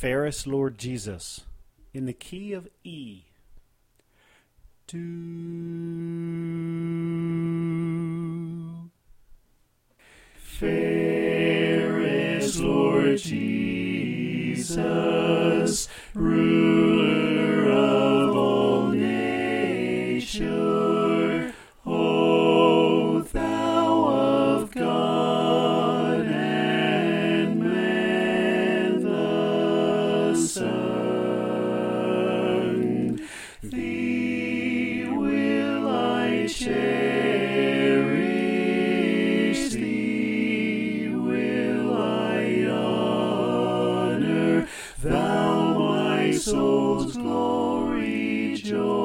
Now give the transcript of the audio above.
Fairest Lord Jesus, in the key of E. Do. Fairest Lord Jesus, ruler of all nature, O thou of God and man the Son, thee will I cherish, thee will I honor, thou my soul's glory, joy.